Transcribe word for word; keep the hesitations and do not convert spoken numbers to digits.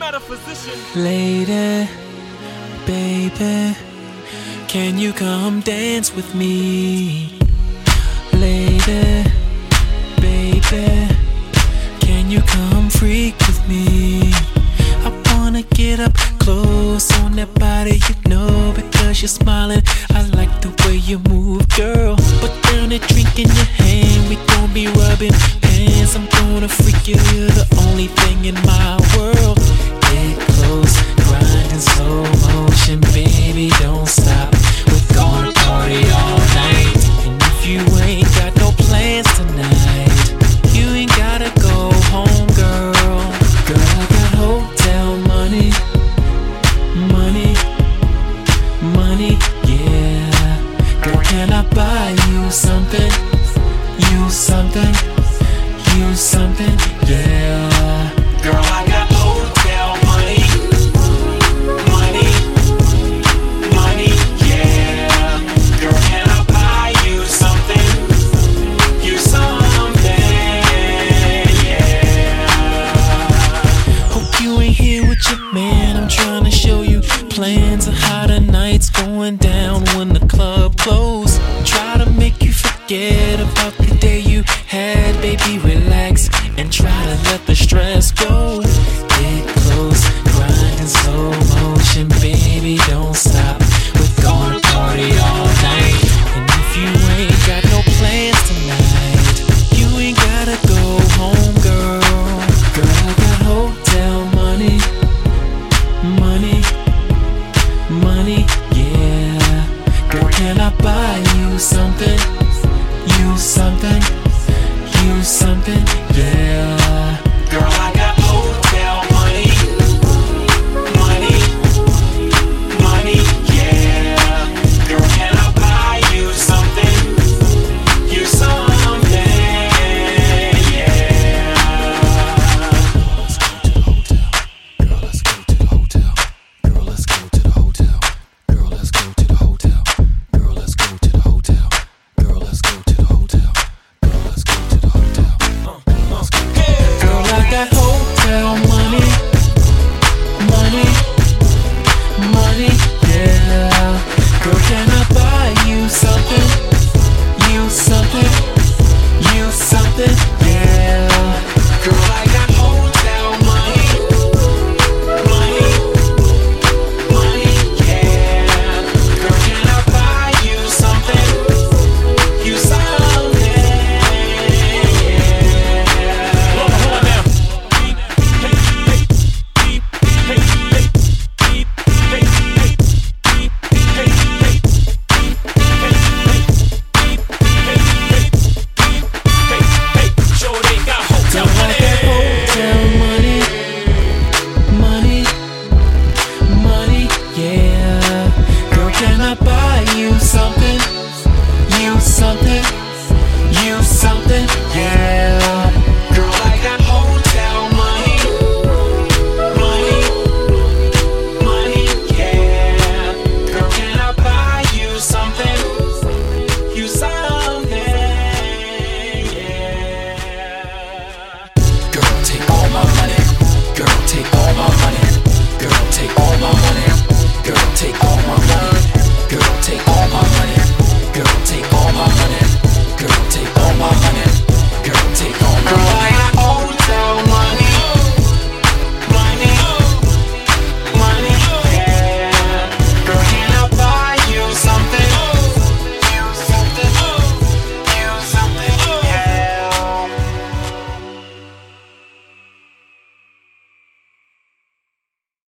metaphysician. Lady, baby, can you come dance with me? Lady, baby, can you come freak with me? I wanna get up close on that body, you know, because you're smiling. I like the way you move, girl. Put down that drink in your hand, we gon' be rubbing hands. I'm gonna freak you, you're the only thing in my world. Get close, grind in slow motion, baby, don't stop. We're gonna party all night, and if you ain't got no plans tonight, you ain't gotta go home, girl. Girl, I got hotel money, money, money, yeah. Girl, can I buy you something? You something, you something, yeah. Girl, I got hotel money, money, money, yeah. Girl, can I buy you something? You something, yeah. Hope you ain't here with your man. I'm trying to show you plans of how the night's going down when the club closes. Try to make you forget about the day you had, baby, relax and try to let the stress go.